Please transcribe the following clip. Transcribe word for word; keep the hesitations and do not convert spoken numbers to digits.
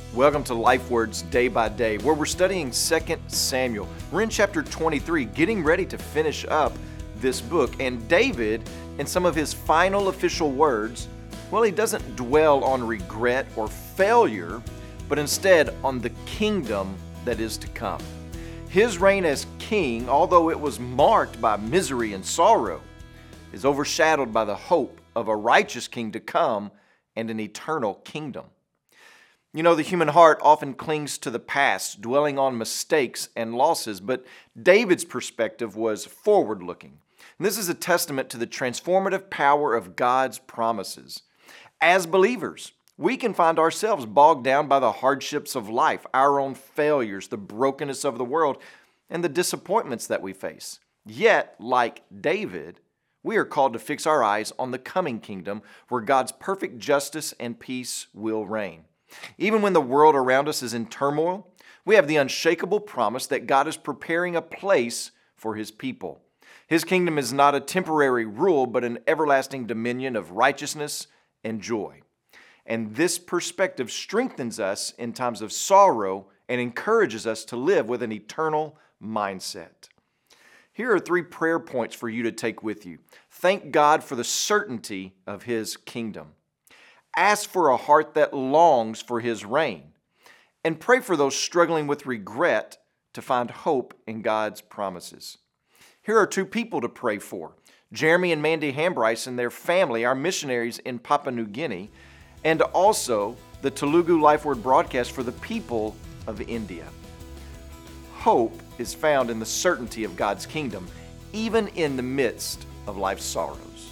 Welcome to Life Words Day by Day, where we're studying Second Samuel. We're in chapter twenty-three, getting ready to finish up this book. And David, in some of his final official words, well, he doesn't dwell on regret or failure, but instead on the kingdom that is to come. His reign as king, although it was marked by misery and sorrow, is overshadowed by the hope of a righteous king to come and an eternal kingdom. You know, the human heart often clings to the past, dwelling on mistakes and losses, but David's perspective was forward-looking. And this is a testament to the transformative power of God's promises. As believers, we can find ourselves bogged down by the hardships of life, our own failures, the brokenness of the world, and the disappointments that we face. Yet, like David, we are called to fix our eyes on the coming kingdom where God's perfect justice and peace will reign. Even when the world around us is in turmoil, we have the unshakable promise that God is preparing a place for His people. His kingdom is not a temporary rule, but an everlasting dominion of righteousness and joy. And this perspective strengthens us in times of sorrow and encourages us to live with an eternal mindset. Here are three prayer points for you to take with you. Thank God for the certainty of His kingdom. Ask for a heart that longs for His reign. And pray for those struggling with regret to find hope in God's promises. Here are two people to pray for. Jeremy and Mandy Hambryce and their family, our missionaries in Papua New Guinea, and also the Telugu Life Word broadcast for the people of India. Hope is found in the certainty of God's kingdom, even in the midst of life's sorrows.